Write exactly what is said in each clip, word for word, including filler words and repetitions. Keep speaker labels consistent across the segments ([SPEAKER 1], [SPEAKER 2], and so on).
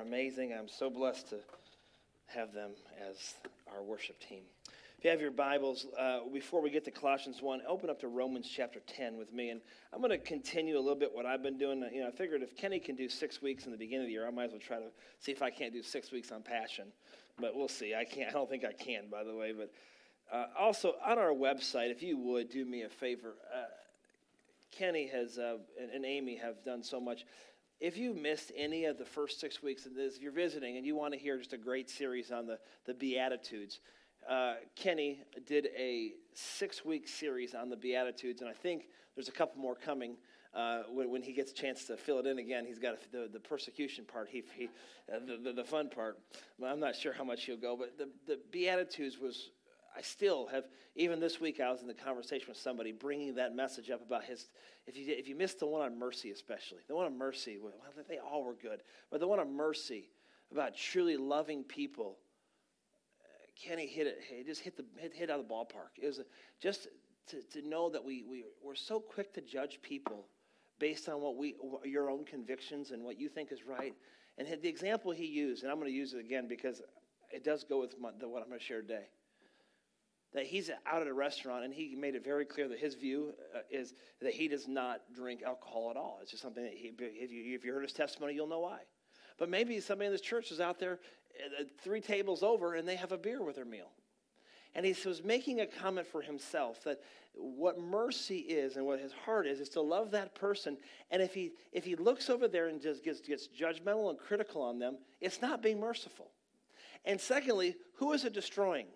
[SPEAKER 1] amazing. I'm so blessed to have them as our worship team. If you have your Bibles, uh, before we get to Colossians one, open up to Romans chapter ten with me. And I'm going to continue a little bit what I've been doing. You know, I figured if Kenny can do six weeks in the beginning of the year, I might as well try to see if I can't do six weeks on Passion. But we'll see. I can't. I don't think I can, by the way. But uh, also, on our website, if you would do me a favor, uh, Kenny has uh, and, and Amy have done so much. If you missed any of the first six weeks of this, if you're visiting and you want to hear just a great series on the, the Beatitudes, uh, Kenny did a six-week series on the Beatitudes, and I think there's a couple more coming uh, when, when he gets a chance to fill it in again. He's got a, the, the persecution part, he, he uh, the, the, the fun part. I'm not sure how much he'll go, but the, the Beatitudes was, I still have, even this week I was in the conversation with somebody bringing that message up about his, if you if you missed the one on mercy especially, the one on mercy, well, they all were good, but the one on mercy about truly loving people, Kenny hit it, he just hit the hit, hit out of the ballpark. It was a, just to, to know that we, we, we're so quick to judge people based on what we, your own convictions and what you think is right. And the example he used, and I'm going to use it again because it does go with my, the, what I'm going to share today. That he's out at a restaurant, and he made it very clear that his view uh, is that he does not drink alcohol at all. It's just something that he, if you, if you heard his testimony, you'll know why. But maybe somebody in this church is out there uh, three tables over, and they have a beer with their meal. And he was making a comment for himself that what mercy is and what his heart is, is to love that person. And if he if he looks over there and just gets, gets judgmental and critical on them, it's not being merciful. And secondly, who is it destroying?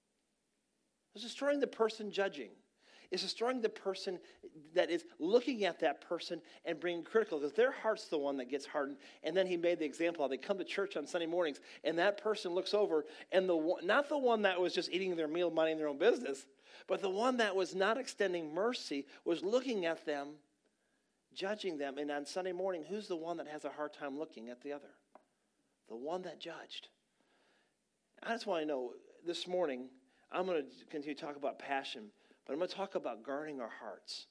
[SPEAKER 1] It's destroying the person judging. It's destroying the person that is looking at that person and being critical, because their heart's the one that gets hardened. And then he made the example how they come to church on Sunday mornings, and that person looks over, and the one, not the one that was just eating their meal, minding their own business, but the one that was not extending mercy was looking at them, judging them. And on Sunday morning, who's the one that has a hard time looking at the other? The one that judged. I just want to know this morning, I'm going to continue to talk about passion, but I'm going to talk about guarding our hearts.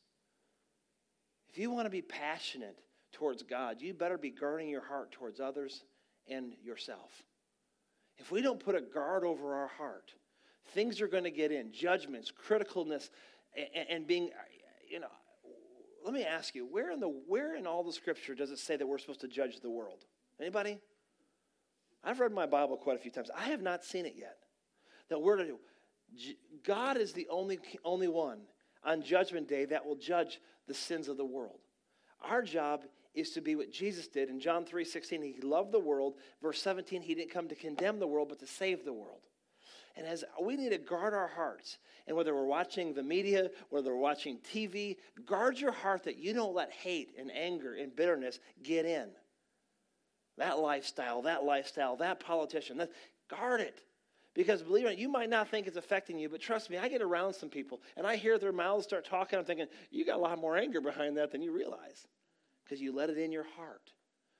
[SPEAKER 1] If you want to be passionate towards God, you better be guarding your heart towards others and yourself. If we don't put a guard over our heart, things are going to get in, judgments, criticalness, and, and being, you know, let me ask you, where in the where in all the scripture does it say that we're supposed to judge the world? Anybody? I've read my Bible quite a few times. I have not seen it yet. That we're to do. God is the only, only one on Judgment Day that will judge the sins of the world. Our job is to be what Jesus did. In John three sixteen, he loved the world. Verse seventeen, he didn't come to condemn the world, but to save the world. And as we need to guard our hearts, and whether we're watching the media, whether we're watching T V, guard your heart that you don't let hate and anger and bitterness get in. That lifestyle, that lifestyle, that politician, that, guard it. Because believe it or not, you might not think it's affecting you, but trust me, I get around some people, and I hear their mouths start talking. I'm thinking, you got a lot more anger behind that than you realize, because you let it in your heart.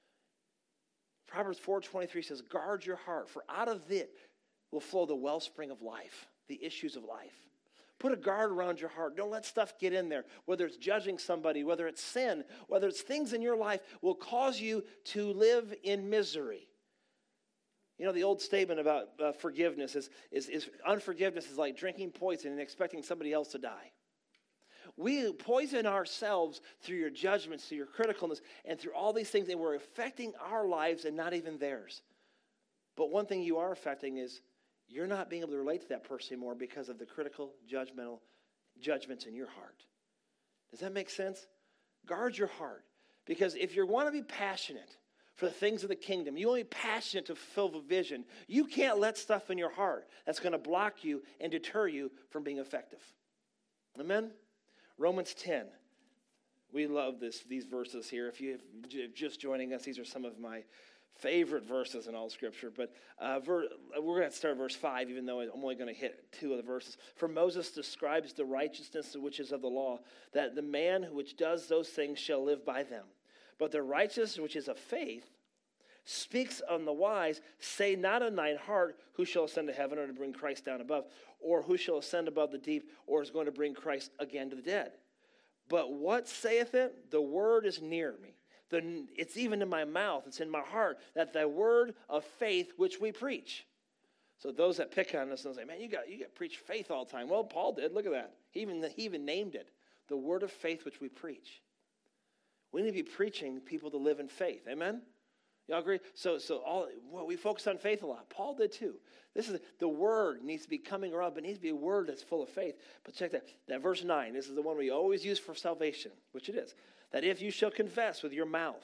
[SPEAKER 1] Proverbs four twenty-three says, guard your heart, for out of it will flow the wellspring of life, the issues of life. Put a guard around your heart. Don't let stuff get in there, whether it's judging somebody, whether it's sin, whether it's things in your life will cause you to live in misery. You know, the old statement about uh, forgiveness is, is, is unforgiveness is like drinking poison and expecting somebody else to die. We poison ourselves through your judgments, through your criticalness, and through all these things, and we're affecting our lives and not even theirs. But one thing you are affecting is you're not being able to relate to that person anymore because of the critical, judgmental judgments in your heart. Does that make sense? Guard your heart. Because if you want to be passionate for the things of the kingdom, you want to be passionate to fulfill the vision, you can't let stuff in your heart that's going to block you and deter you from being effective. Amen? Romans ten. We love this these verses here. If you're just joining us, these are some of my favorite verses in all Scripture. But uh, ver- we're going to start verse five, even though I'm only going to hit two of the verses. For Moses describes the righteousness which is of the law, that the man which does those things shall live by them. But the righteousness which is of faith speaks on the wise, say not in thine heart, who shall ascend to heaven or to bring Christ down above, or who shall ascend above the deep, or is going to bring Christ again to the dead. But what saith it? The word is near me, The, it's even in my mouth, it's in my heart, that the word of faith which we preach. So those that pick on us and say, man, you got you got to preach faith all the time. Well, Paul did. Look at that. He even, he even named it. The word of faith which we preach. We need to be preaching people to live in faith. Amen? Y'all agree? So so all well, we focus on faith a lot. Paul did too. This is the word needs to be coming around, but it needs to be a word that's full of faith. But check that. That verse nine, this is the one we always use for salvation, which it is. That if you shall confess with your mouth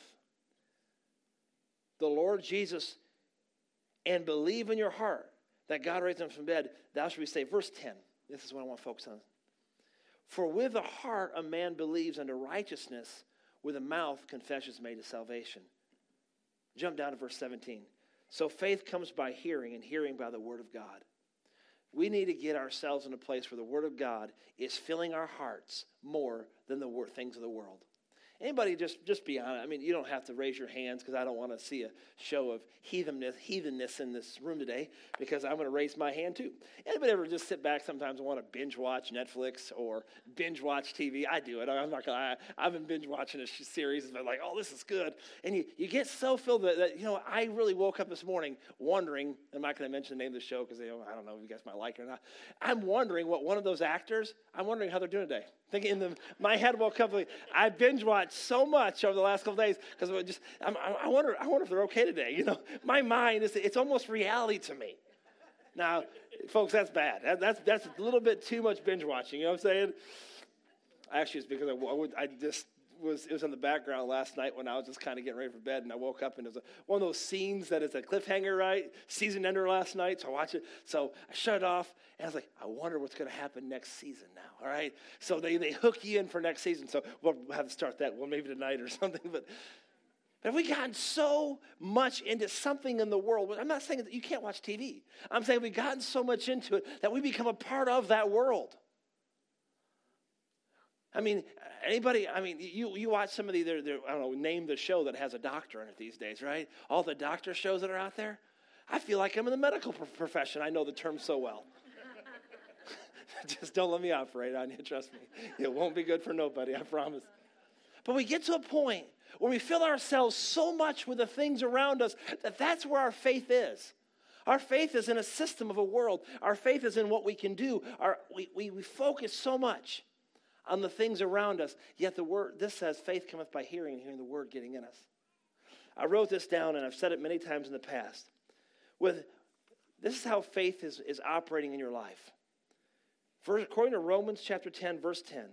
[SPEAKER 1] the Lord Jesus and believe in your heart that God raised him from the dead, thou shalt be saved. Verse ten. This is what I want to focus on. For with the heart a man believes unto righteousness, with the mouth confession is made to salvation. Jump down to verse seventeen. So faith comes by hearing, and hearing by the word of God. We need to get ourselves in a place where the word of God is filling our hearts more than the things of the world. Anybody, just, just be honest. I mean, you don't have to raise your hands because I don't want to see a show of heathenness, heathenness in this room today because I'm going to raise my hand too. Anybody ever just sit back sometimes and want to binge watch Netflix or binge watch T V? I do it. I'm not going to I've been binge watching a series and been like, oh, this is good. And you, you get so filled that, that, you know, I really woke up this morning wondering, I'm not going to mention the name of the show because you know, I don't know if you guys might like it or not. I'm wondering what one of those actors, I'm wondering how they're doing today. Thinking in the, my head woke up, like, I binge watched so much over the last couple days because just I'm, I wonder I wonder if they're okay today. You know, my mind is it's almost reality to me. Now, folks, that's bad. That, that's that's a little bit too much binge watching. You know what I'm saying? Actually, it's because I, I, would, I just was it was in the background last night when I was just kind of getting ready for bed, and I woke up and it was a, one of those scenes that is a cliffhanger, right? Season ender last night, so I watched it. So I shut it off, and I was like, I wonder what's going to happen next season now. All right, so they they hook you in for next season. So we'll have to start that well maybe tonight or something. But but have we gotten so much into something in the world? I'm not saying that you can't watch T V. I'm saying we've gotten so much into it that we become a part of that world. I mean, anybody, I mean, you, you watch some of the, they're, they're, I don't know, name the show that has a doctor in it these days, right? All the doctor shows that are out there. I feel like I'm in the medical profession. I know the term so well. Just don't let me operate on you, trust me. It won't be good for nobody, I promise. But we get to a point where we fill ourselves so much with the things around us that that's where our faith is. Our faith is in a system of a world. Our faith is in what we can do. Our, we, we, we focus so much on the things around us, yet the word, this says, faith cometh by hearing, and hearing the word getting in us. I wrote this down, and I've said it many times in the past. With this is how faith is, is operating in your life. First, according to Romans chapter ten, verse ten,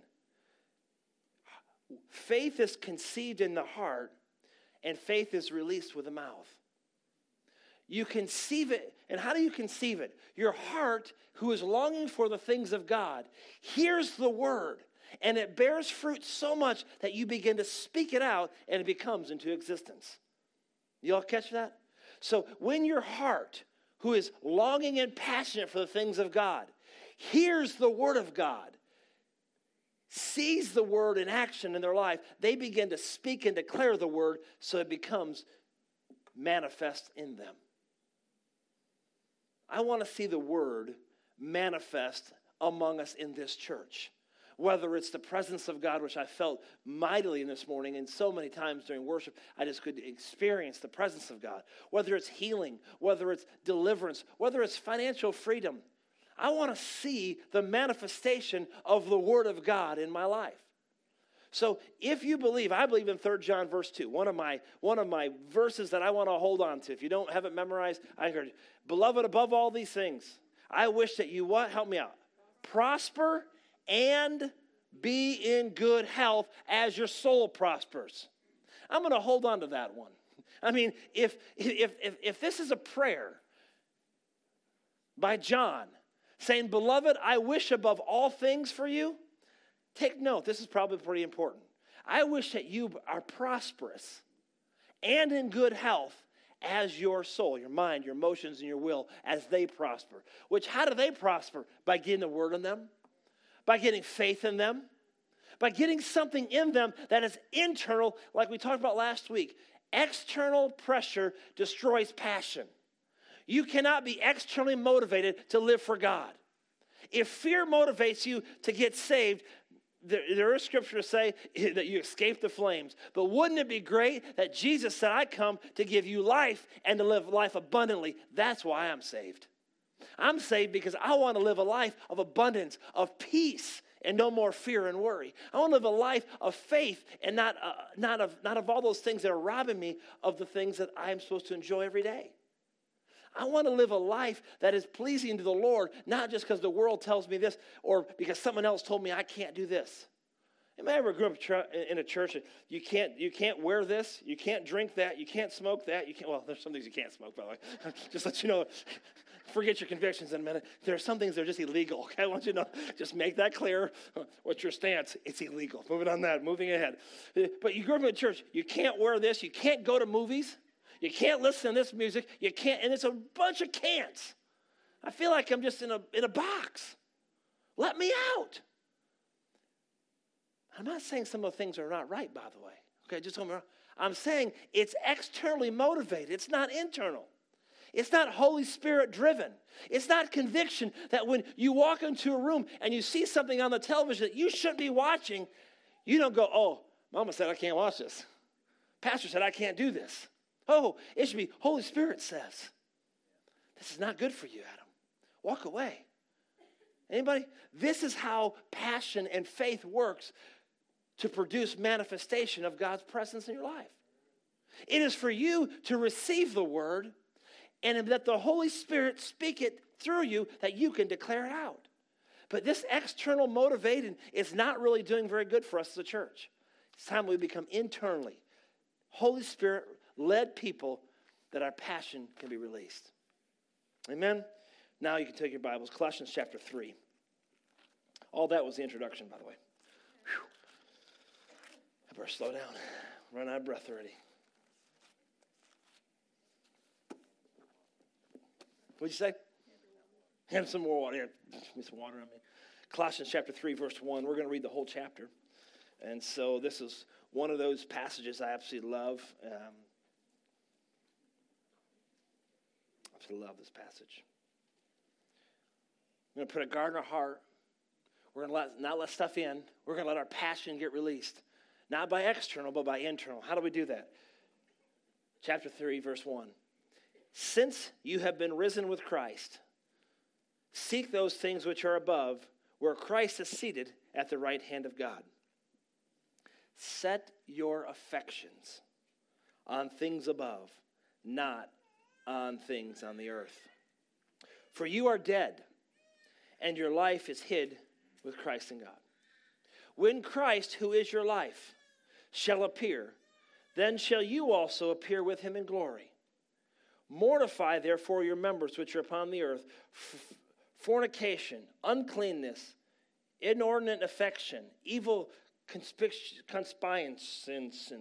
[SPEAKER 1] faith is conceived in the heart, and faith is released with the mouth. You conceive it, and how do you conceive it? Your heart, who is longing for the things of God, hears the word, and it bears fruit so much that you begin to speak it out, and it becomes into existence. You all catch that? So when your heart, who is longing and passionate for the things of God, hears the word of God, sees the word in action in their life, they begin to speak and declare the word so it becomes manifest in them. I want to see the word manifest among us in this church. Whether it's the presence of God, which I felt mightily in this morning, and so many times during worship, I just could experience the presence of God. Whether it's healing, whether it's deliverance, whether it's financial freedom. I want to see the manifestation of the word of God in my life. So if you believe, I believe in Third John verse two, one of my one of my verses that I want to hold on to. If you don't have it memorized, I encourage you. Beloved, above all these things, I wish that you what? Help me out. Prosper and be in good health as your soul prospers. I'm going to hold on to that one. I mean, if if if if this is a prayer by John saying, beloved, I wish above all things for you, take note, this is probably pretty important. I wish that you are prosperous and in good health as your soul, your mind, your emotions, and your will, as they prosper. Which, how do they prosper? By getting the word in them, by getting faith in them, by getting something in them that is internal, like we talked about last week. External pressure destroys passion. You cannot be externally motivated to live for God. If fear motivates you to get saved, there, there is scripture to say that you escape the flames. But wouldn't it be great that Jesus said, I come to give you life and to live life abundantly? That's why I'm saved. I'm saved because I want to live a life of abundance, of peace, and no more fear and worry. I want to live a life of faith and not, uh, not, of, not of all those things that are robbing me of the things that I'm supposed to enjoy every day. I want to live a life that is pleasing to the Lord, not just because the world tells me this or because someone else told me I can't do this. Anybody ever grew up in a church that you can't, you can't wear this, you can't drink that, you can't smoke that, you can't, well, there's some things you can't smoke, by the way. Just let you know, forget your convictions in a minute. There are some things that are just illegal, okay? I want you to know, just make that clear. What's your stance? It's illegal. Moving on that, moving ahead. But you grew up in a church, you can't wear this, you can't go to movies, you can't listen to this music, you can't, and it's a bunch of can'ts. I feel like I'm just in a in a box. Let me out. I'm not saying some of the things are not right, by the way. Okay, just tell me wrong. I'm saying it's externally motivated. It's not internal. It's not Holy Spirit driven. It's not conviction that when you walk into a room and you see something on the television that you shouldn't be watching, you don't go, oh, Mama said I can't watch this. Pastor said I can't do this. Oh, it should be Holy Spirit says. This is not good for you, Adam. Walk away. Anybody? This is how passion and faith works to produce manifestation of God's presence in your life. It is for you to receive the word and let the Holy Spirit speak it through you that you can declare it out. But this external motivating is not really doing very good for us as a church. It's time we become internally Holy Spirit-led people that our passion can be released. Amen? Now you can take your Bibles. Colossians chapter three. All that was the introduction, by the way. Whew. I better slow down. Run out of breath already. What'd you say? Have some more water. Here, give me some water on me. Colossians chapter three, verse one. We're going to read the whole chapter. And so this is one of those passages I absolutely love. Um, I absolutely love this passage. We're going to put a guard in our heart. We're going to let, not let stuff in. We're going to let our passion get released. Not by external, but by internal. How do we do that? Chapter three, verse one. Since you have been risen with Christ, seek those things which are above, where Christ is seated at the right hand of God. Set your affections on things above, not on things on the earth. For you are dead, and your life is hid with Christ in God. When Christ, who is your life, shall appear, then shall you also appear with him in glory. Mortify, therefore, your members which are upon the earth, f- fornication, uncleanness, inordinate affection, evil conspic- conspiance.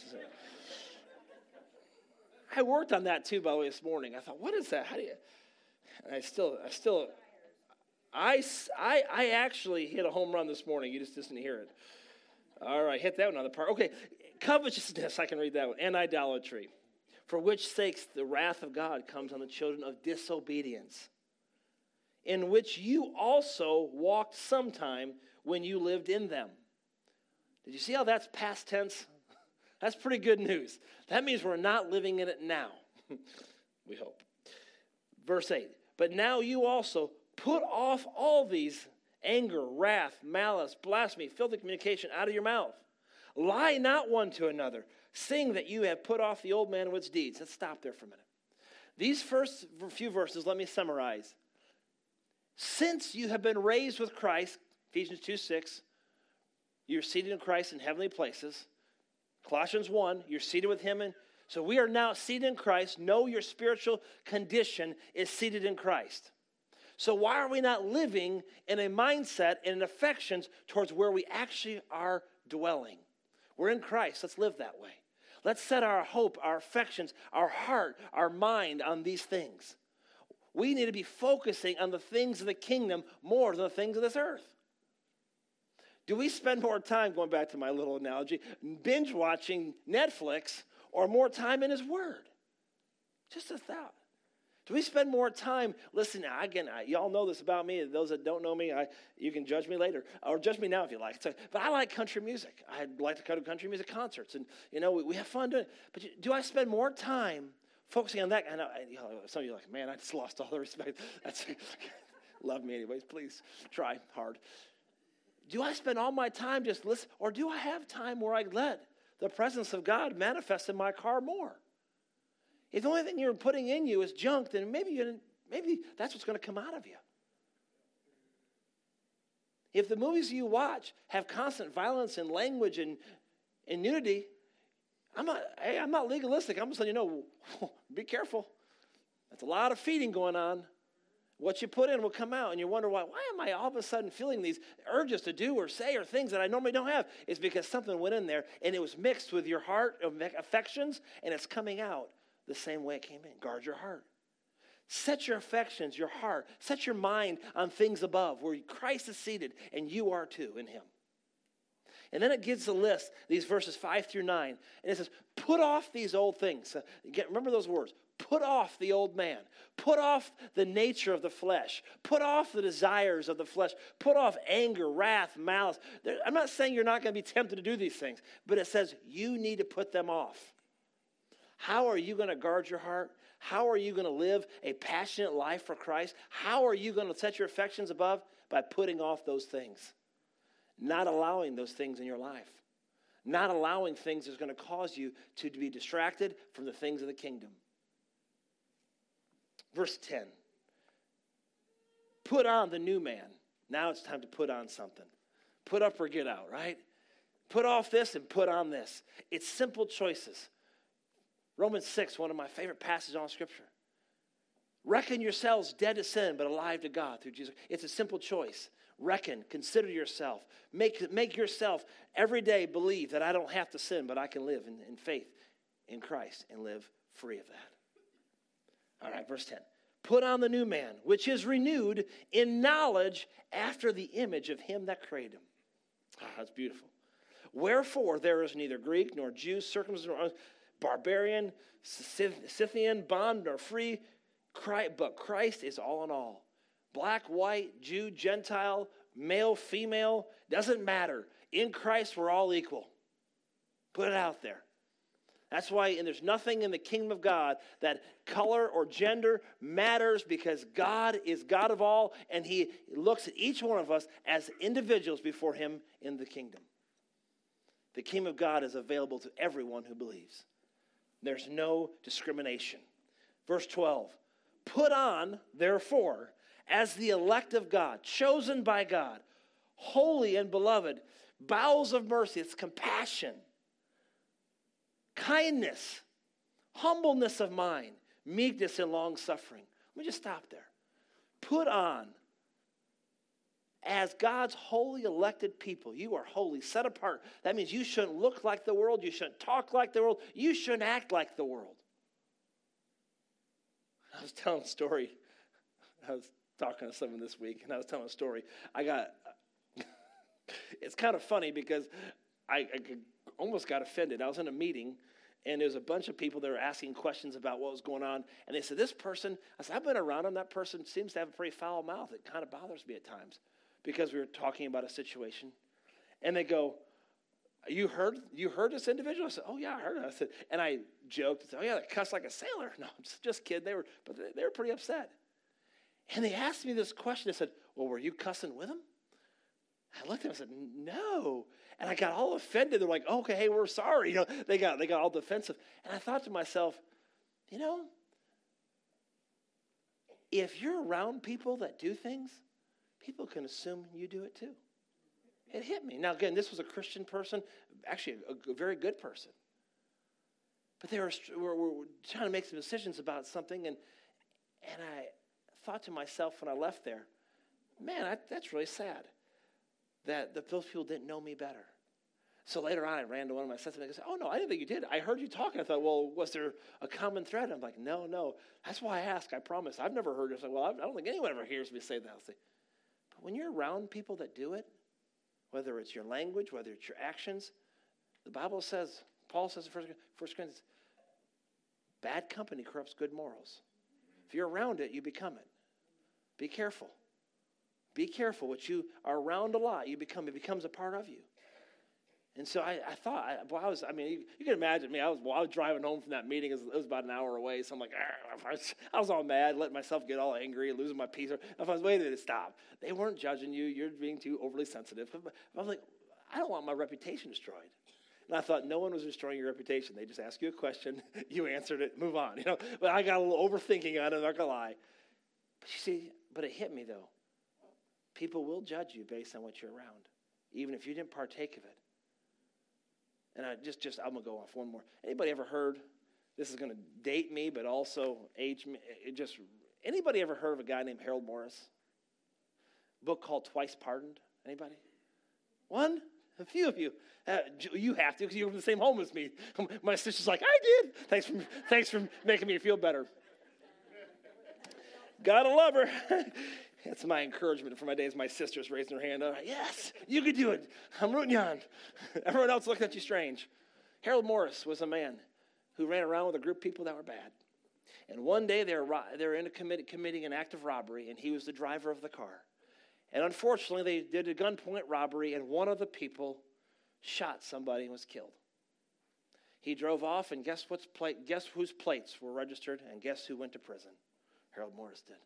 [SPEAKER 1] I worked on that too, by the way, this morning. I thought, what is that? How do you? And I still, I still, I, I, I actually hit a home run this morning. You just didn't hear it. All right, hit that one on the part. Okay, covetousness, I can read that one, and idolatry. For which sakes the wrath of God comes on the children of disobedience, in which you also walked sometime when you lived in them. Did you see how that's past tense? That's pretty good news. That means we're not living in it now. We hope. Verse eight. But now you also put off all these: anger, wrath, malice, blasphemy, filthy communication out of your mouth. Lie not one to another, seeing that you have put off the old man and its deeds. Let's stop there for a minute. These first few verses, let me summarize. Since you have been raised with Christ, Ephesians two six, you're seated in Christ in heavenly places. Colossians one, you're seated with him. In, so we are now seated in Christ. Know your spiritual condition is seated in Christ. So why are we not living in a mindset and in affections towards where we actually are dwelling? We're in Christ. Let's live that way. Let's set our hope, our affections, our heart, our mind on these things. We need to be focusing on the things of the kingdom more than the things of this earth. Do we spend more time, going back to my little analogy, binge watching Netflix or more time in his word? Just a thought. Do we spend more time, listen, again, I, y'all know this about me. Those that don't know me, I, you can judge me later. Or judge me now if you like. So, but I like country music. I like to go to country music concerts. And, you know, we, we have fun doing it. But do I spend more time focusing on that? I know, you know, some of you are like, man, I just lost all the respect. That's love me anyways. Please try hard. Do I spend all my time just listening? Or do I have time where I let the presence of God manifest in my car more? If the only thing you're putting in you is junk, then maybe you maybe that's what's going to come out of you. If the movies you watch have constant violence and language and, and nudity, I'm not, hey, I'm not legalistic. I'm just letting you know, be careful. That's a lot of feeding going on. What you put in will come out, and you wonder why. Why am I all of a sudden feeling these urges to do or say or things that I normally don't have? It's because something went in there, and it was mixed with your heart affections, and it's coming out the same way it came in. Guard your heart. Set your affections, your heart, set your mind on things above where Christ is seated and you are too in him. And then it gives a list, these verses five through nine. And it says, put off these old things. Again, remember those words. Put off the old man. Put off the nature of the flesh. Put off the desires of the flesh. Put off anger, wrath, malice. There, I'm not saying you're not going to be tempted to do these things, but it says you need to put them off. How are you going to guard your heart? How are you going to live a passionate life for Christ? How are you going to set your affections above? By putting off those things. Not allowing those things in your life. Not allowing things that's going to cause you to be distracted from the things of the kingdom. Verse ten. Put on the new man. Now it's time to put on something. Put up or get out, right? Put off this and put on this. It's simple choices. Romans six, one of my favorite passages on Scripture. Reckon yourselves dead to sin, but alive to God through Jesus. It's a simple choice. Reckon, consider yourself. Make, make yourself every day believe that I don't have to sin, but I can live in, in faith in Christ and live free of that. All right, verse ten. Put on the new man, which is renewed in knowledge after the image of him that created him. Ah, that's beautiful. Wherefore there is neither Greek nor Jew, circumcision nor barbarian, Scythian, bond nor free, but Christ is all in all. Black, white, Jew, Gentile, male, female, doesn't matter. In Christ, we're all equal. Put it out there. That's why, and there's nothing in the kingdom of God that color or gender matters, because God is God of all, and he looks at each one of us as individuals before him in the kingdom. The kingdom of God is available to everyone who believes. There's no discrimination. Verse twelve, put on, therefore, as the elect of God, chosen by God, holy and beloved, bowels of mercy, it's compassion, kindness, humbleness of mind, meekness and long-suffering. Let me just stop there. Put on, as God's holy elected people, you are holy, set apart. That means you shouldn't look like the world. You shouldn't talk like the world. You shouldn't act like the world. I was telling a story. I was talking to someone this week, and I was telling a story. I got, it's kind of funny because I, I almost got offended. I was in a meeting, and there was a bunch of people that were asking questions about what was going on. And they said, this person, I said, I've been around him. That person seems to have a pretty foul mouth. It kind of bothers me at times. Because we were talking about a situation. And they go, you heard you heard this individual? I said, oh, yeah, I heard it. I said, and I joked, I said, oh, yeah, they cuss like a sailor. No, I'm just, just kidding. They were, but they, they were pretty upset. And they asked me this question. They said, well, were you cussing with him? I looked at them and said, no. And I got all offended. They're like, oh, okay, hey, we're sorry. You know, they got they got all defensive. And I thought to myself, you know, if you're around people that do things, people can assume you do it too. It hit me. Now, again, this was a Christian person, actually a, a very good person. But they were, were, were trying to make some decisions about something, and and I thought to myself when I left there, man, I, that's really sad that the, those people didn't know me better. So later on, I ran to one of my sons and I said, oh, no, I didn't think you did. I heard you talking. I thought, well, was there a common thread? I'm like, no, no. That's why I ask, I promise. I've never heard it. I said, well, I don't think anyone ever hears me say that. I say, when you're around people that do it, whether it's your language, whether it's your actions, the Bible says, Paul says in First Corinthians, bad company corrupts good morals. If you're around it, you become it. Be careful. Be careful. What you are around a lot, you become, it becomes a part of you. And so I, I thought, I, well, I was, I mean, you, you can imagine me. I was, well, I was driving home from that meeting. It was, it was about an hour away. So I'm like, I was, I was all mad, letting myself get all angry, losing my peace. I was, wait a minute, stop. They weren't judging you. You're being too overly sensitive. I was like, I don't want my reputation destroyed. And I thought, no one was destroying your reputation. They just ask you a question. You answered it. Move on. You know, but I got a little overthinking on it. I'm not going to lie. But you see, but it hit me, though. People will judge you based on what you're around, even if you didn't partake of it. And I just, just I'm going to go off one more. Anybody ever heard, this is going to date me, but also age me, it just, anybody ever heard of a guy named Harold Morris? A book called Twice Pardoned? Anybody? One? A few of you. Uh, you have to because you're from the same home as me. My sister's like, I did. Thanks for, thanks for making me feel better. Gotta love her. That's my encouragement for my days. My sister's raising her hand. Like, yes, you can do it. I'm rooting you on. Everyone else looking at you strange. Harold Morris was a man who ran around with a group of people that were bad. And one day they were, they were in a commit, committing an act of robbery, and he was the driver of the car. And unfortunately, they did a gunpoint robbery, and one of the people shot somebody and was killed. He drove off, and guess what's plate, guess whose plates were registered, and guess who went to prison? Harold Morris did.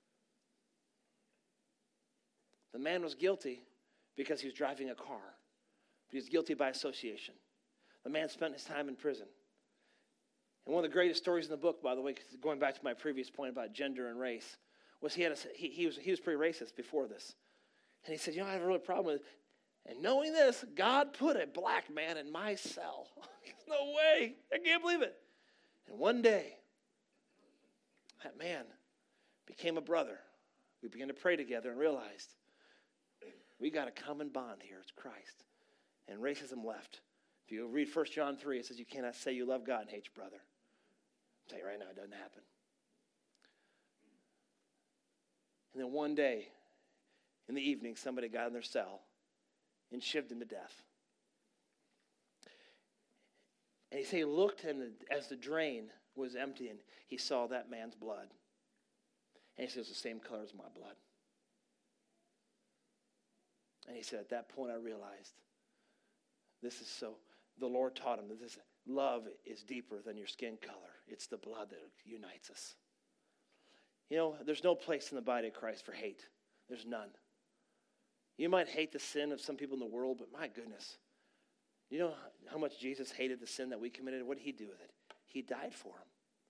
[SPEAKER 1] The man was guilty because he was driving a car, but he was guilty by association. The man spent his time in prison. And one of the greatest stories in the book, by the way, going back to my previous point about gender and race, was he had a, he, he was he was pretty racist before this. And he said, you know, I have a real problem with it. And knowing this, God put a black man in my cell. No way. I can't believe it. And one day, that man became a brother. We began to pray together and realized we got a common bond here. It's Christ. And racism left. If you read First John three, it says you cannot say you love God and hate your brother. I'll tell you right now, it doesn't happen. And then one day, in the evening, somebody got in their cell and shivved him to death. And he said he looked, and as the drain was emptying, he saw that man's blood. And he said, it's the same color as my blood. And he said, at that point I realized, this is so, the Lord taught him that this love is deeper than your skin color. It's the blood that unites us. You know, there's no place in the body of Christ for hate. There's none. You might hate the sin of some people in the world, but my goodness, you know how much Jesus hated the sin that we committed? What did he do with it? He died for him.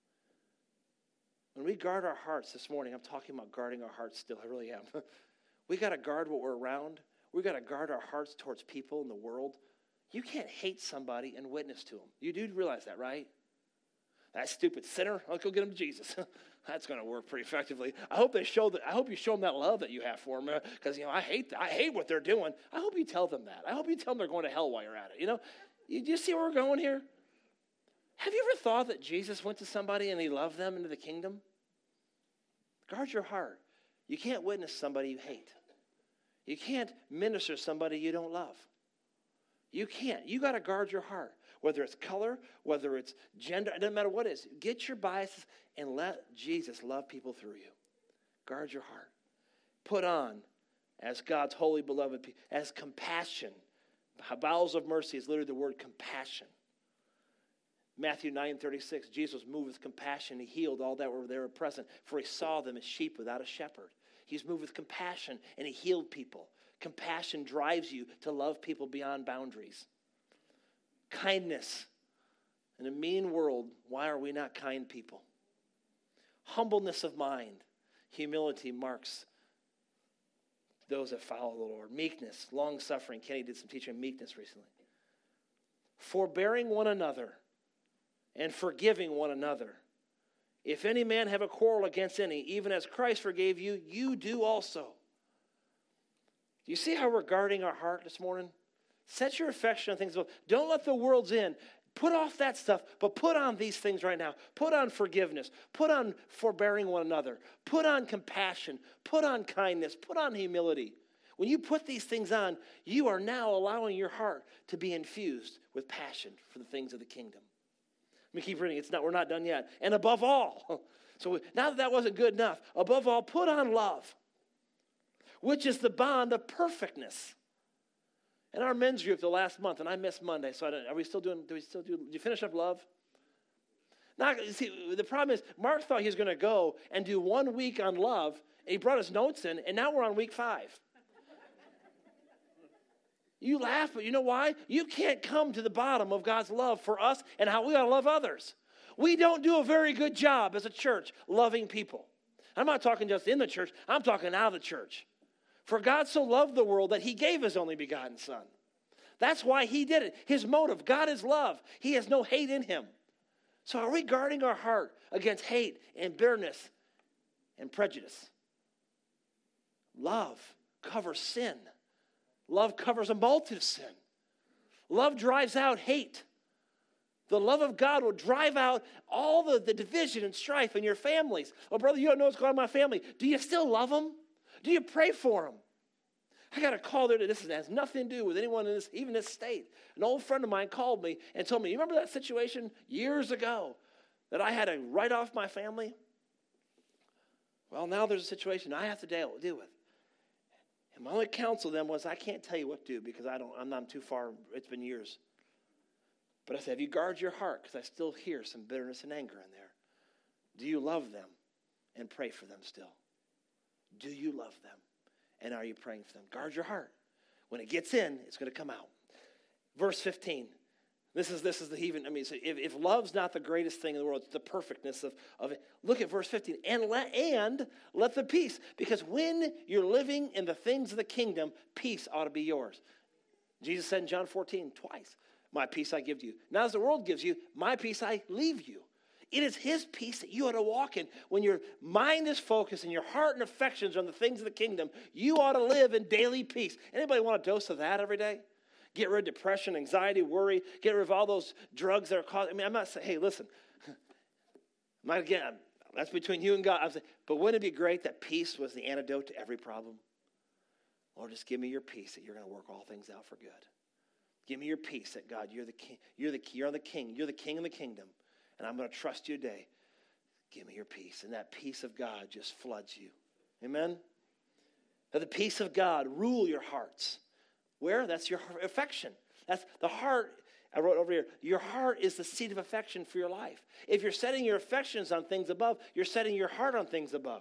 [SPEAKER 1] When we guard our hearts this morning, I'm talking about guarding our hearts still, I really am. We got to guard what we're around. We got to guard our hearts towards people in the world. You can't hate somebody and witness to them. You do realize that, right? That stupid sinner, I'll go get him to Jesus. That's going to work pretty effectively. I hope they show that. I hope you show them that love that you have for them, because you know I hate I hate what they're doing. I hope you tell them that. I hope you tell them they're going to hell while you're at it. You know, you, do you see where we're going here? Have you ever thought that Jesus went to somebody and he loved them into the kingdom? Guard your heart. You can't witness somebody you hate. You can't minister to somebody you don't love. You can't. You got to guard your heart. Whether it's color, whether it's gender, it doesn't matter what it is. Get your biases and let Jesus love people through you. Guard your heart. Put on, as God's holy beloved people, as compassion. Bowels of mercy is literally the word compassion. Matthew nine thirty-six, Jesus was moved with compassion. He healed all that were there present, for he saw them as sheep without a shepherd. He's moved with compassion, and he healed people. Compassion drives you to love people beyond boundaries. Kindness. In a mean world, why are we not kind people? Humbleness of mind. Humility marks those that follow the Lord. Meekness, long-suffering. Kenny did some teaching on meekness recently. Forbearing one another and forgiving one another. If any man have a quarrel against any, even as Christ forgave you, you do also. Do you see how we're guarding our heart this morning? Set your affection on things above. Don't let the world's in. Put off that stuff, but put on these things right now. Put on forgiveness. Put on forbearing one another. Put on compassion. Put on kindness. Put on humility. When you put these things on, you are now allowing your heart to be infused with passion for the things of the kingdom. Let me keep reading. It's not, we're not done yet. And above all, So now that that wasn't good enough, above all, put on love, which is the bond of perfectness. In our men's group the last month, and I missed Monday, so I don't, are we still doing, do we still do, did you finish up love? Not, see, the problem is, Mark thought he was going to go and do one week on love, and he brought his notes in, and now we're on week five. You laugh, but you know why? You can't come to the bottom of God's love for us and how we ought to love others. We don't do a very good job as a church loving people. I'm not talking just in the church. I'm talking out of the church. For God so loved the world that he gave his only begotten son. That's why he did it. His motive, God is love. He has no hate in him. So are we guarding our heart against hate and bitterness and prejudice? Love covers sin. Love covers a multitude of sin. Love drives out hate. The love of God will drive out all the, the division and strife in your families. Oh, brother, you don't know what's going on in my family. Do you still love them? Do you pray for them? I got a call there. This has nothing to do with anyone in this, even this state. An old friend of mine called me and told me, you remember that situation years ago that I had to write off my family? Well, now there's a situation I have to deal, deal with. And my only counsel to them was, I can't tell you what to do because I don't, I'm not too far. It's been years. But I said, if you guard your heart, because I still hear some bitterness and anger in there, do you love them and pray for them still? Do you love them? And are you praying for them? Guard your heart. When it gets in, it's going to come out. Verse fifteen. This is this is the even, I mean, so if, if love's not the greatest thing in the world, it's the perfectness of, of it. Look at verse fifteen. And let, and let the peace. Because when you're living in the things of the kingdom, peace ought to be yours. Jesus said in John fourteen twice, my peace I give to you. Not as the world gives you, my peace I leave you. It is his peace that you ought to walk in. When your mind is focused and your heart and affections are on the things of the kingdom, you ought to live in daily peace. Anybody want a dose of that every day? Get rid of depression, anxiety, worry. Get rid of all those drugs that are causing. I mean, I'm not saying, hey, listen. I'm not, again, that's between you and God. I'm saying, but wouldn't it be great that peace was the antidote to every problem? Lord, just give me your peace that you're going to work all things out for good. Give me your peace that, God, you're the king. You're the, you're the king. You're the king of the kingdom. And I'm going to trust you today. Give me your peace. And that peace of God just floods you. Amen? Let the peace of God rule your hearts. Where? That's your affection. That's the heart. I wrote over here, your heart is the seat of affection for your life. If you're setting your affections on things above, you're setting your heart on things above.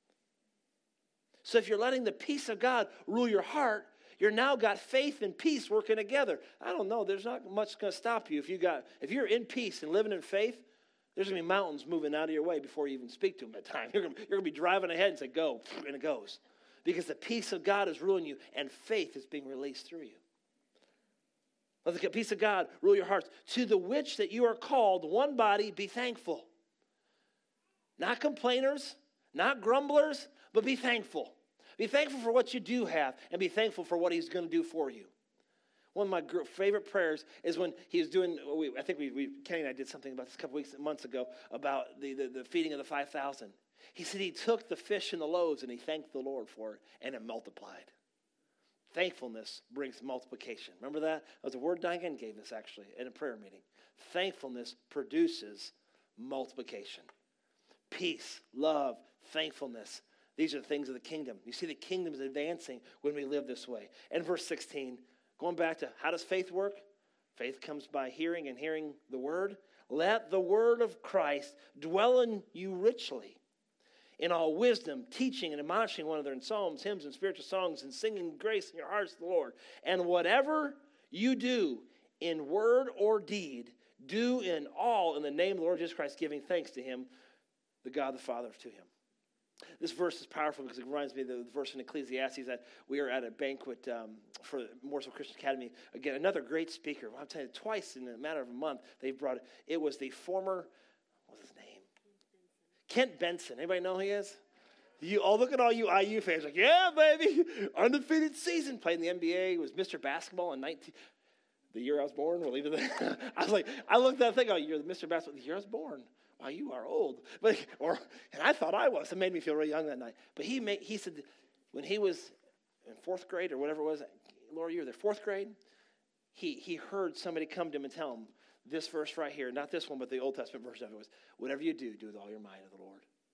[SPEAKER 1] So if you're letting the peace of God rule your heart, you're now got faith and peace working together. I don't know. There's not much going to stop you if you got if you're in peace and living in faith. There's going to be mountains moving out of your way before you even speak to them at time. You're going, to, you're going to be driving ahead and say, go, and it goes. Because the peace of God is ruling you, and faith is being released through you. Let the peace of God rule your hearts. To the which that you are called, one body, be thankful. Not complainers, not grumblers, but be thankful. Be thankful for what you do have, and be thankful for what he's going to do for you. One of my favorite prayers is when he was doing, I think we, we Kenny and I did something about this a couple weeks, months ago, about the, the, the feeding of the five thousand. He said he took the fish and the loaves and he thanked the Lord for it, and it multiplied. Thankfulness brings multiplication. Remember that? That was a word Diane gave us actually in a prayer meeting. Thankfulness produces multiplication. Peace, love, thankfulness. These are the things of the kingdom. You see, the kingdom is advancing when we live this way. And verse sixteen, going back to how does faith work? Faith comes by hearing, and hearing the word. Let the word of Christ dwell in you richly, in all wisdom, teaching and admonishing one another in psalms, hymns, and spiritual songs, and singing grace in your hearts to the Lord. And whatever you do in word or deed, do in all in the name of the Lord Jesus Christ, giving thanks to him, the God the Father, to him. This verse is powerful because it reminds me of the verse in Ecclesiastes that we are at a banquet um, for Mooresville Christian Academy. Again, another great speaker. Well, I'm telling you, twice in a matter of a month, they've brought it. It was the former, what's his name? Kent Benson. Anybody know who he is? You, oh, look at all you I U fans. Like, yeah, baby. Undefeated season. Played in the N B A. Was Mister Basketball in nineteen the year I was born. We'll leave it there. I was like, I looked at that thing. Oh, you're the Mister Basketball. The year I was born. Wow, you are old. But or and I thought I was. It made me feel really young that night. But he made, he said when he was in fourth grade or whatever it was, Laura, you were there, fourth grade, he he heard somebody come to him and tell him this verse right here, not this one, but the Old Testament version of it was, whatever you do, do with all your might of the Lord.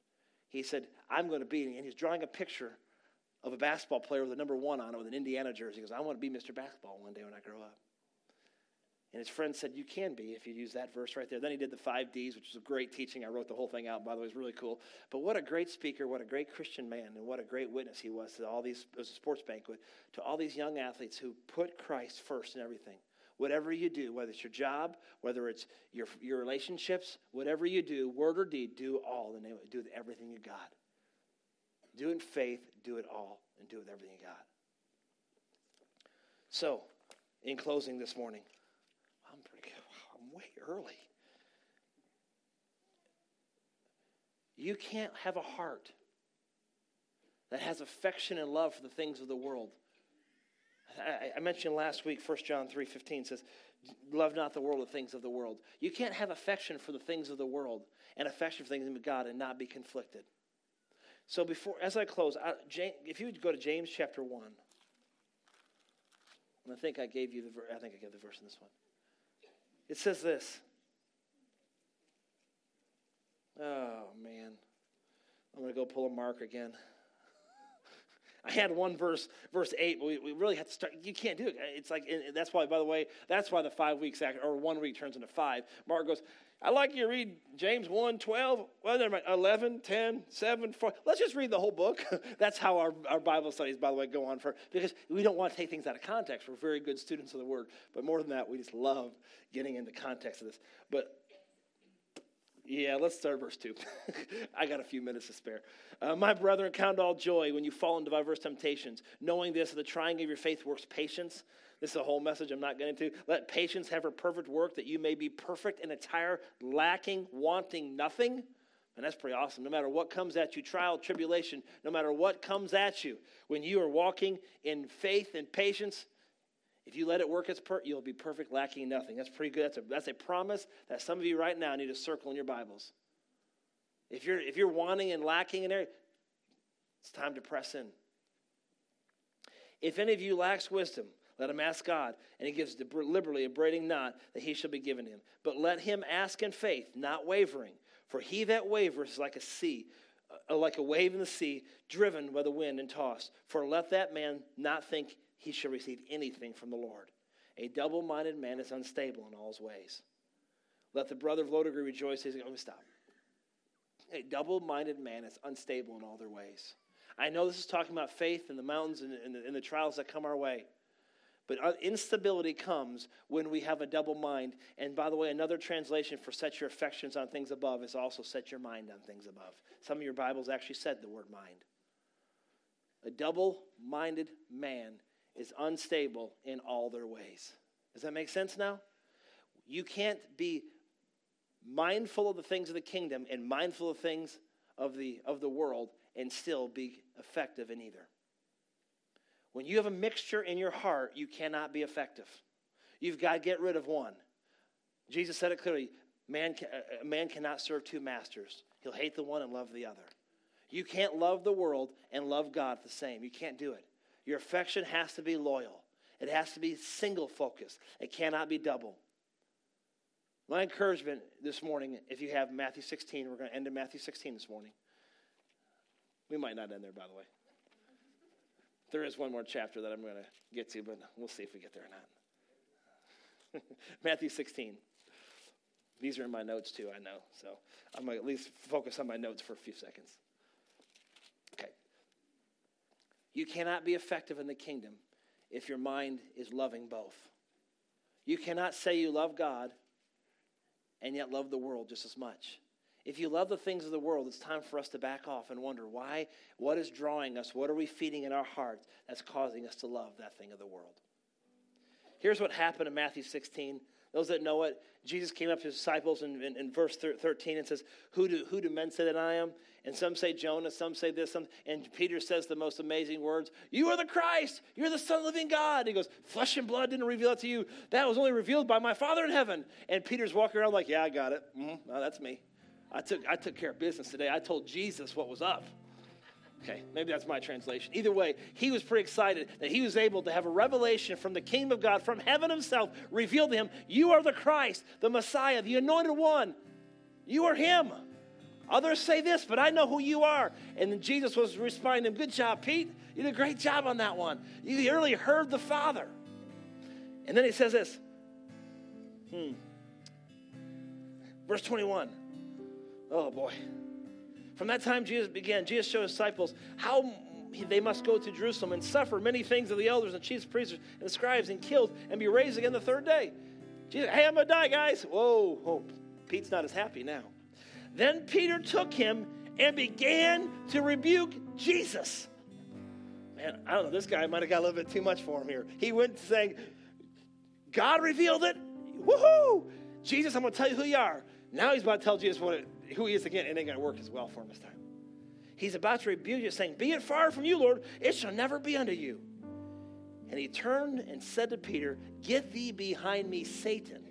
[SPEAKER 1] he said, I'm going to be, and he's drawing a picture of a basketball player with a number one on it with an Indiana jersey. He goes, I want to be Mister Basketball one day when I grow up. And his friend said, you can be if you use that verse right there. Then he did the five D's, which was a great teaching. I wrote the whole thing out, by the way. It was really cool. But what a great speaker, what a great Christian man, and what a great witness he was to all these, it was a sports banquet, to all these young athletes who put Christ first in everything. Whatever you do, whether it's your job, whether it's your, your relationships, whatever you do, word or deed, do all. And do with everything you got. Do it in faith, do it all, and do it with everything you got. So, in closing this morning, I'm pretty good. Wow, I'm way early. You can't have a heart that has affection and love for the things of the world. I, I mentioned last week, First John three fifteen says, love not the world, the things of the world. You can't have affection for the things of the world and affection for things of God and not be conflicted. So before, as I close, I, James, if you would go to James chapter one, and I think I gave you the I think I gave the verse in this one. It says this. Oh man, I'm going to go pull a mark again. I had one verse, verse eight, but we, we really have to start. You can't do it. It's like, and that's why, by the way, that's why the five weeks, or one week turns into five. Mark goes, I'd like you to read James one, twelve, well, never mind, eleven, ten, seven, four. Let's just read the whole book. That's how our, our Bible studies, by the way, go on for, because we don't want to take things out of context. We're very good students of the Word. But more than that, we just love getting into context of this. But yeah, let's start verse two. I got a few minutes to spare. Uh, My brethren, count all joy when you fall into diverse temptations, knowing this, that the trying of your faith works patience. This is a whole message I'm not getting into. Let patience have her perfect work, that you may be perfect and entire, lacking, wanting nothing. And that's pretty awesome. No matter what comes at you, trial, tribulation, no matter what comes at you, when you are walking in faith and patience, if you let it work its part, you'll be perfect, lacking nothing. That's pretty good. That's a, that's a promise that some of you right now need to circle in your Bibles. If you're, if you're wanting and lacking in there, it's time to press in. If any of you lacks wisdom, let him ask God, and he gives liberally, upbraiding not, that he shall be given him. But let him ask in faith, not wavering. For he that wavers is like a sea, uh, like a wave in the sea, driven by the wind and tossed. For let that man not think he shall receive anything from the Lord. A double-minded man is unstable in all his ways. Let the brother of low degree rejoice. He's going to stop. A double-minded man is unstable in all their ways. I know this is talking about faith and the mountains and, and, the, and the trials that come our way. But instability comes when we have a double mind. And by the way, another translation for set your affections on things above is also set your mind on things above. Some of your Bibles actually said the word mind. A double-minded man is unstable in all their ways. Does that make sense now? You can't be mindful of the things of the kingdom and mindful of things of the, of the world and still be effective in either. When you have a mixture in your heart, you cannot be effective. You've got to get rid of one. Jesus said it clearly, man, a man cannot serve two masters. He'll hate the one and love the other. You can't love the world and love God the same. You can't do it. Your affection has to be loyal. It has to be single focus. It cannot be double. My encouragement this morning, if you have Matthew sixteen, we're going to end in Matthew sixteen this morning. We might not end there, by the way. There is one more chapter that I'm going to get to, but we'll see if we get there or not. Matthew sixteen. These are in my notes too, I know. So I'm going to at least focus on my notes for a few seconds. Okay. You cannot be effective in the kingdom if your mind is loving both. You cannot say you love God and yet love the world just as much. If you love the things of the world, it's time for us to back off and wonder why, what is drawing us, what are we feeding in our hearts that's causing us to love that thing of the world. Here's what happened in Matthew sixteen. Those that know it, Jesus came up to his disciples in, in, in verse thirteen and says, who do, who do men say that I am? And some say Jonah, some say this, some, and Peter says the most amazing words, you are the Christ, you're the Son of the living God. He goes, flesh and blood didn't reveal it to you. That was only revealed by my Father in heaven. And Peter's walking around like, yeah, I got it. Mm-hmm. No, that's me. I took I took care of business today. I told Jesus what was up. Okay, maybe that's my translation. Either way, he was pretty excited that he was able to have a revelation from the kingdom of God, from heaven himself, revealed to him, you are the Christ, the Messiah, the anointed one. You are him. Others say this, but I know who you are. And then Jesus was responding to him, good job, Pete. You did a great job on that one. You really heard the Father. And then he says this. Hmm. Verse twenty-one. Oh, boy. From that time Jesus began, Jesus showed his disciples how they must go to Jerusalem and suffer many things of the elders and chief priests and the scribes and killed and be raised again the third day. Jesus, hey, I'm going to die, guys. Whoa, oh, Pete's not as happy now. Then Peter took him and began to rebuke Jesus. Man, I don't know, this guy might have got a little bit too much for him here. He went saying, God revealed it. Woohoo! Jesus, I'm going to tell you who you are. Now he's about to tell Jesus what it, who he is again. It ain't going to work as well for him this time. He's about to rebuke you, saying, be it far from you, Lord. It shall never be unto you. And he turned and said to Peter, get thee behind me, Satan.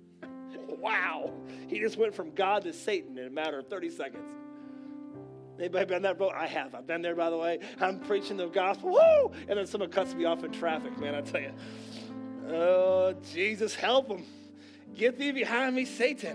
[SPEAKER 1] Wow. He just went from God to Satan in a matter of thirty seconds. Anybody been there, bro? I have. I've been there, by the way. I'm preaching the gospel. Woo! And then someone cuts me off in traffic, man, I tell you. Oh, Jesus, help him. Get thee behind me, Satan.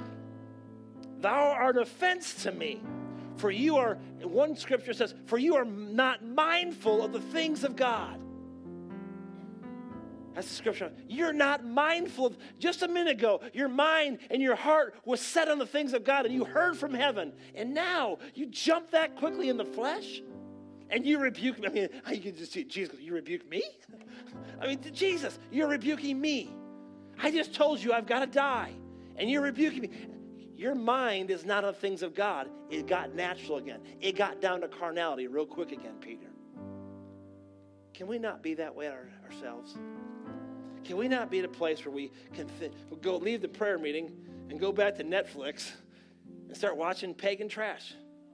[SPEAKER 1] Thou art an offense to me. For you are, one scripture says, for you are not mindful of the things of God. That's the scripture. You're not mindful of, just a minute ago, your mind and your heart was set on the things of God and you heard from heaven. And now you jump that quickly in the flesh and you rebuke me. I mean, you can just see, Jesus, you rebuke me? I mean, Jesus, you're rebuking me. I just told you I've got to die and you're rebuking me. Your mind is not on things of God. It got natural again. It got down to carnality real quick again, Peter. Can we not be that way our, ourselves? Can we not be at a place where we can th- go leave the prayer meeting and go back to Netflix and start watching pagan trash?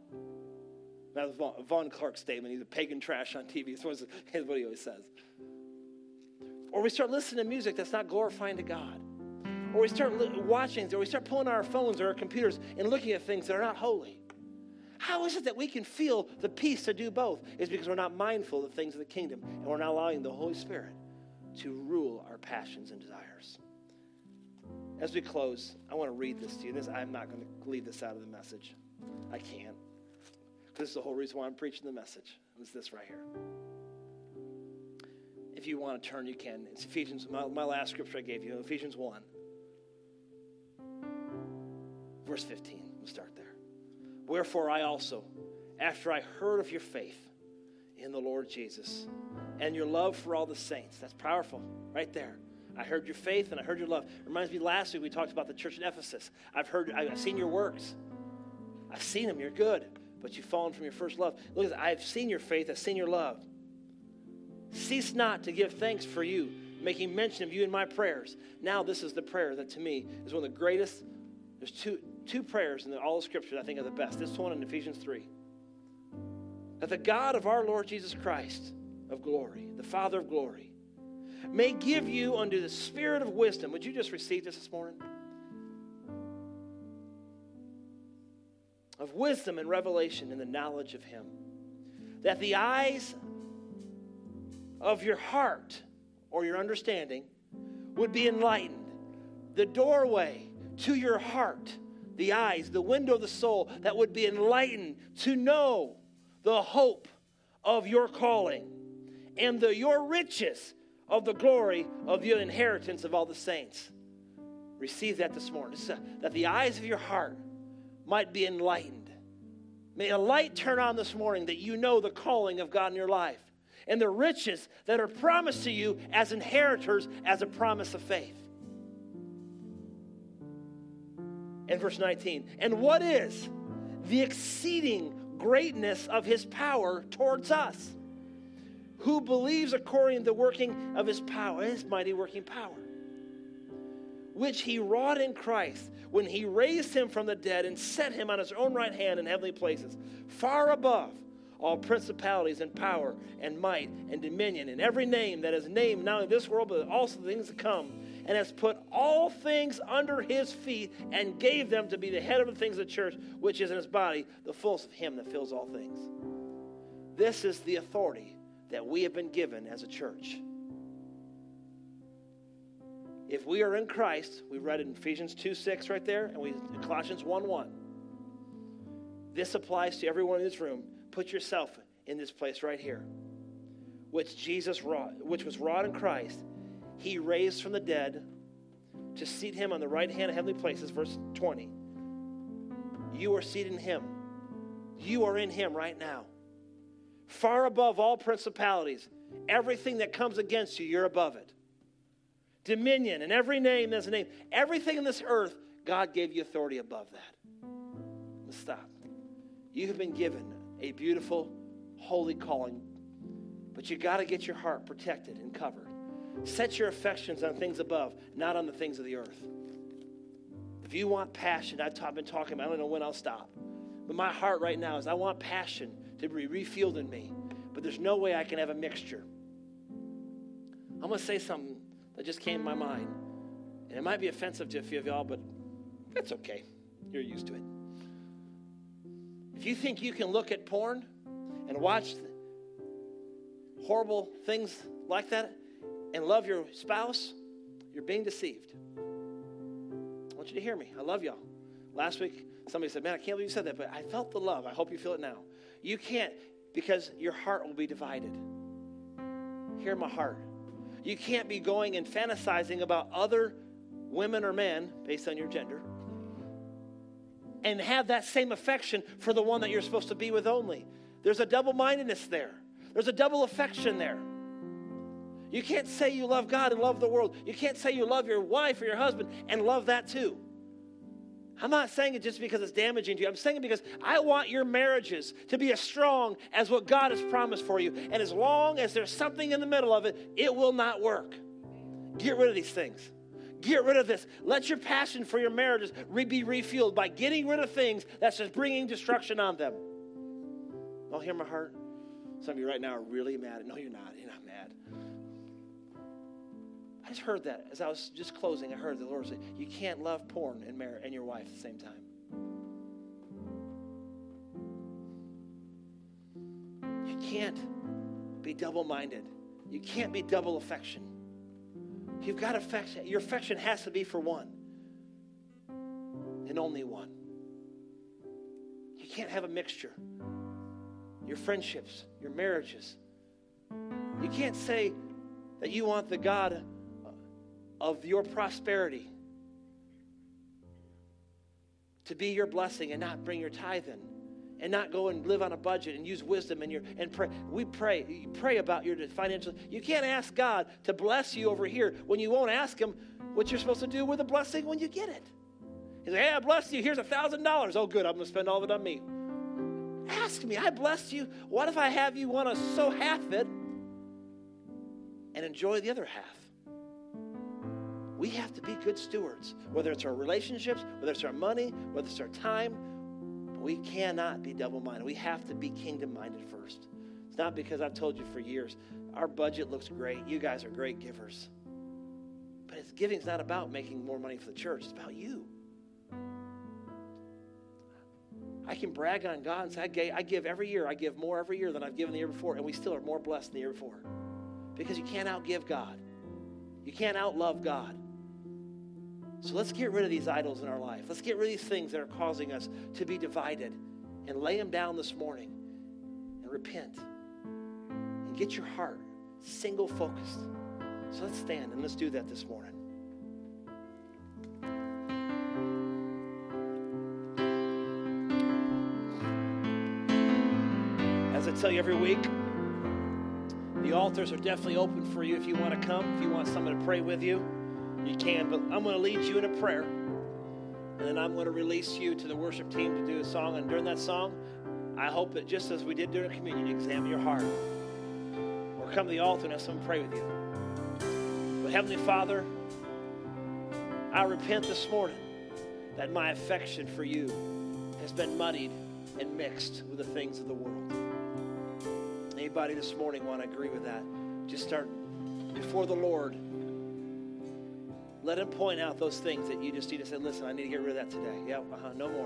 [SPEAKER 1] That was Vaughn, Vaughn Clark's statement. He's a pagan trash on T V. That's what he always says. Or we start listening to music that's not glorifying to God. Or we start li- watching, or we start pulling our phones or our computers and looking at things that are not holy. How is it that we can feel the peace to do both? It's because we're not mindful of the things of the kingdom and we're not allowing the Holy Spirit to rule our passions and desires. As we close, I want to read this to you. This, I'm not going to leave this out of the message. I can't. This is the whole reason why I'm preaching the message. It's this right here. If you want to turn, you can. It's Ephesians, my, my last scripture I gave you, Ephesians one. Verse fifteen. We'll start there. Wherefore I also, after I heard of your faith in the Lord Jesus and your love for all the saints. That's powerful right there. I heard your faith and I heard your love. Reminds me last week we talked about the church in Ephesus. I've heard, I've seen your works. I've seen them. You're good, but you've fallen from your first love. Look, I've seen your faith. I've seen your love. Cease not to give thanks for you, making mention of you in my prayers. Now this is the prayer that to me is one of the greatest. There's two, two prayers in the, all the scriptures I think are the best. This one in Ephesians three. That the God of our Lord Jesus Christ of glory, the Father of glory, may give you unto the spirit of wisdom. Would you just receive this this morning? Of wisdom and revelation in the knowledge of him. That the eyes of your heart or your understanding would be enlightened. The doorway to your heart, the eyes, the window of the soul, that would be enlightened to know the hope of your calling and the your riches of the glory of the inheritance of all the saints. Receive that this morning. This, uh, that the eyes of your heart might be enlightened. May a light turn on this morning that you know the calling of God in your life and the riches that are promised to you as inheritors as a promise of faith. And verse nineteen, and what is the exceeding greatness of his power towards us, who believes according to the working of his power, his mighty working power, which he wrought in Christ when he raised him from the dead and set him on his own right hand in heavenly places, far above all principalities and power and might and dominion and every name that is named not only this world but also the things to come, and has put all things under his feet and gave them to be the head of the things of the church, which is in his body, the fullness of him that fills all things. This is the authority that we have been given as a church. If we are in Christ, we read it in Ephesians two six right there, and we in Colossians one one. This applies to everyone in this room. Put yourself in this place right here, which Jesus wrought, which was wrought in Christ. He raised from the dead to seat him on the right hand of heavenly places. Verse twenty. You are seated in him. You are in him right now. Far above all principalities. Everything that comes against you, you're above it. Dominion and every name, there's a name. Everything in this earth, God gave you authority above that. Let's stop. You have been given a beautiful, holy calling, but you got to get your heart protected and covered. Set your affections on things above, not on the things of the earth. If you want passion, I've t- been talking about, I don't know when I'll stop, but my heart right now is I want passion to be refueled in me, but there's no way I can have a mixture. I'm going to say something that just came to my mind, and it might be offensive to a few of y'all, but that's okay. You're used to it. If you think you can look at porn and watch horrible things like that and love your spouse, you're being deceived. I want you to hear me. I love y'all. Last week, somebody said, man, I can't believe you said that, but I felt the love. I hope you feel it now. You can't, because your heart will be divided. Hear my heart. You can't be going and fantasizing about other women or men, based on your gender, and have that same affection for the one that you're supposed to be with only. There's a double-mindedness there. There's a double affection there. You can't say you love God and love the world. You can't say you love your wife or your husband and love that too. I'm not saying it just because it's damaging to you. I'm saying it because I want your marriages to be as strong as what God has promised for you. And as long as there's something in the middle of it, it will not work. Get rid of these things. Get rid of this. Let your passion for your marriages re- be refueled by getting rid of things that's just bringing destruction on them. Oh, hear my heart? Some of you right now are really mad. No, you're not. You're not mad. I just heard that as I was just closing. I heard the Lord say, you can't love porn and marry and your wife at the same time. You can't be double-minded. You can't be double affection. You've got affection. Your affection has to be for one and only one. You can't have a mixture. Your friendships, your marriages. You can't say that you want the God of your prosperity to be your blessing and not bring your tithe in, and not go and live on a budget and use wisdom and your and pray. We pray. You pray about your financial. You can't ask God to bless you over here when you won't ask him what you're supposed to do with the blessing when you get it. He's like, hey, I blessed you. Here's a thousand dollars. Oh, good. I'm going to spend all of it on me. Ask me. I blessed you. What if I have you want to sow half it and enjoy the other half? We have to be good stewards, whether it's our relationships, whether it's our money, whether it's our time. But we cannot be double-minded. We have to be kingdom-minded first. It's not because I've told you for years, our budget looks great. You guys are great givers. But it's, giving's not about making more money for the church. It's about you. I can brag on God and say, I, gave, I give every year. I give more every year than I've given the year before, and we still are more blessed than the year before. Because you can't outgive God. You can't outlove God. So let's get rid of these idols in our life. Let's get rid of these things that are causing us to be divided and lay them down this morning and repent and get your heart single focused. So let's stand and let's do that this morning. As I tell you every week, the altars are definitely open for you if you want to come, if you want someone to pray with you. You can, but I'm going to lead you in a prayer, and then I'm going to release you to the worship team to do a song. And during that song, I hope that just as we did during communion, you examine your heart, or come to the altar and have someone pray with you. But Heavenly Father, I repent this morning that my affection for you has been muddied and mixed with the things of the world. Anybody this morning want to agree with that? Just start before the Lord. Let him point out those things that you just need to say, listen, I need to get rid of that today. Yeah, uh-huh, no more.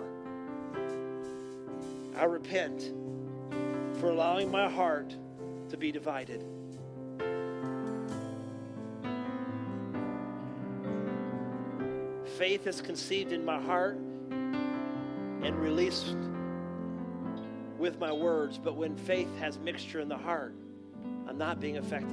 [SPEAKER 1] I repent for allowing my heart to be divided. Faith is conceived in my heart and released with my words, but when faith has mixture in the heart, I'm not being effective.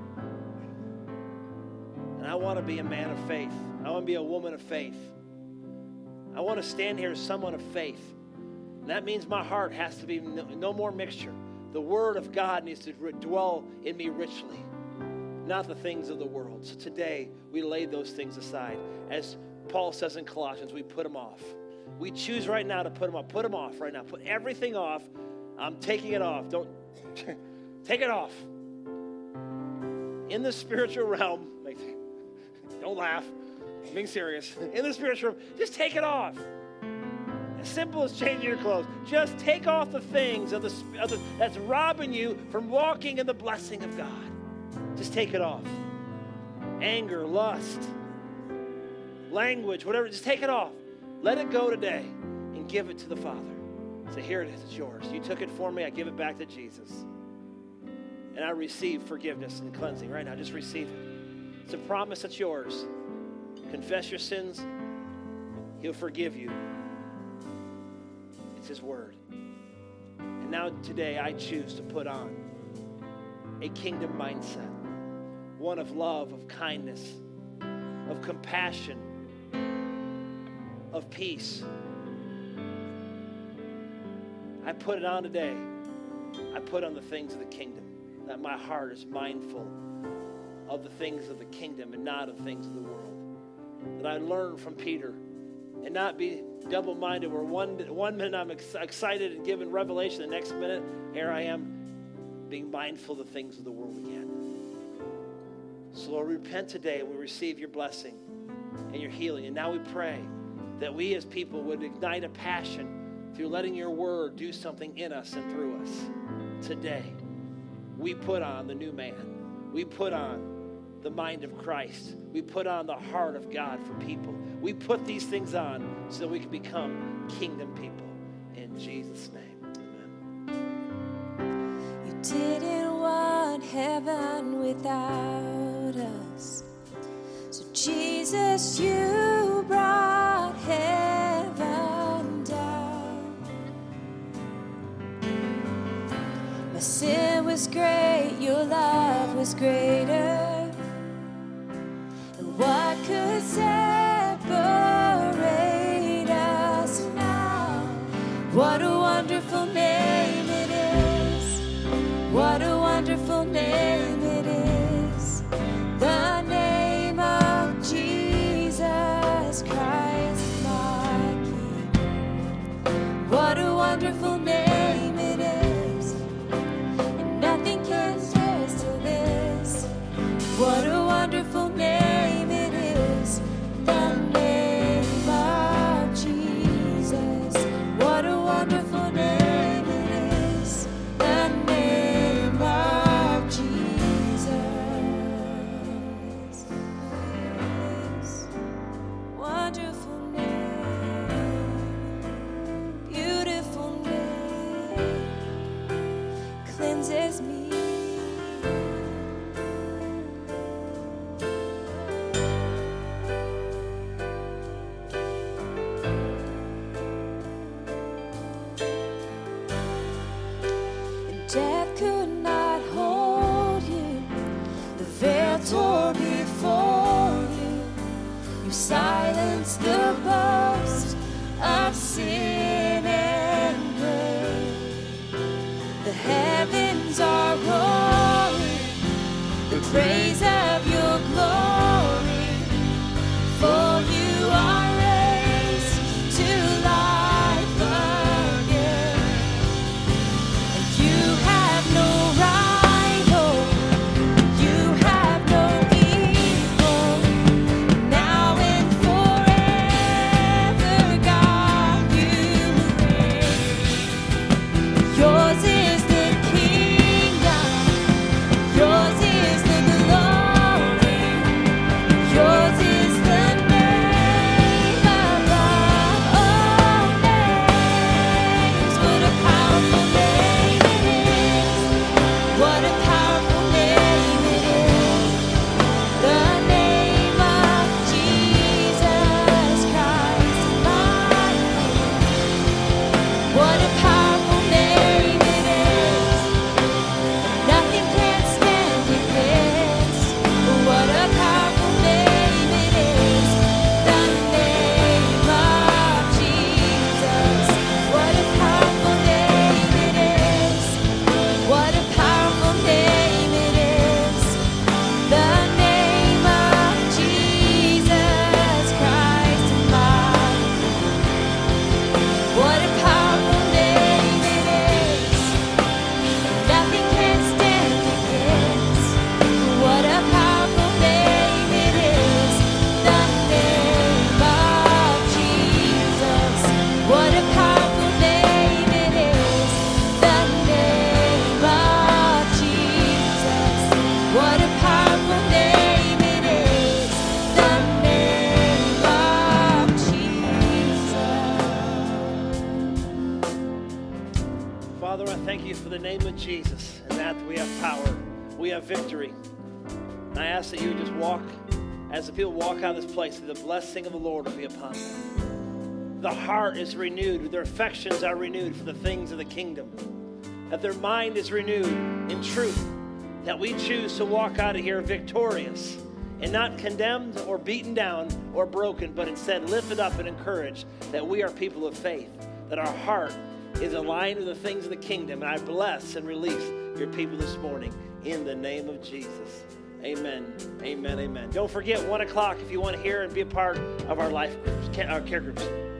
[SPEAKER 1] And I want to be a man of faith. I want to be a woman of faith. I want to stand here as someone of faith. And that means my heart has to be no, no more mixture. The Word of God needs to dwell in me richly, not the things of the world. So today, we lay those things aside. As Paul says in Colossians, we put them off. We choose right now to put them off. Put them off right now. Put everything off. I'm taking it off. Don't take it off. In the spiritual realm, like, don't laugh. I'm being serious. In the spiritual realm, just take it off. As simple as changing your clothes. Just take off the things of the, of the, that's robbing you from walking in the blessing of God. Just take it off. Anger, lust, language, whatever, just take it off. Let it go today and give it to the Father. Say, here it is, it's yours. You took it for me, I give it back to Jesus. And I receive forgiveness and cleansing right now. Just receive it. It's a promise that's yours. Confess your sins, He'll forgive you. It's His word. And now today I choose to put on a kingdom mindset. One of love, of kindness, of compassion, of peace. I put it on today. I put on the things of the kingdom. That my heart is mindful of the things of the kingdom and not of the things of the world. That I learn from Peter and not be double-minded where one, one minute I'm ex- excited and given revelation, the next minute, here I am being mindful of the things of the world again. So Lord, we repent today and we receive your blessing and your healing. And now we pray that we as people would ignite a passion through letting your word do something in us and through us. Today, we put on the new man. We put on the mind of Christ. We put on the heart of God for people. We put these things on so that we can become kingdom people. In Jesus' name, amen.
[SPEAKER 2] You didn't want heaven without us. So Jesus, you brought heaven down. My sin was great, your love was greater. And what could separate us now? What a wonderful name it is. What a wonderful name it is. The name of Jesus Christ, my King. What a wonderful name it is. And nothing can taste to this. What a wonderful name it is. The name of Jesus. What a wonderful name it is. The name of Jesus. Wonderful name. Beautiful name. Cleanses me. Death could not hold you. The veil tore before you. You silenced the boast of sin and grave. The heavens are roaring the praise of your glory. For you are raised to life again. You have no rival, you have no equal, now and forever, God, you reign. Yours is the kingdom, yours is the glory.
[SPEAKER 1] name of Jesus, and that we have power, we have victory. And I ask that you just walk, as the people walk out of this place, that the blessing of the Lord will be upon them. The heart is renewed, their affections are renewed for the things of the kingdom, that their mind is renewed in truth, that we choose to walk out of here victorious and not condemned or beaten down or broken, but instead lifted up and encouraged that we are people of faith, that our heart is aligned with the things of the kingdom. And I bless and release your people this morning in the name of Jesus. Amen, amen, amen. Don't forget, one o'clock if you want to hear and be a part of our life groups, our care groups.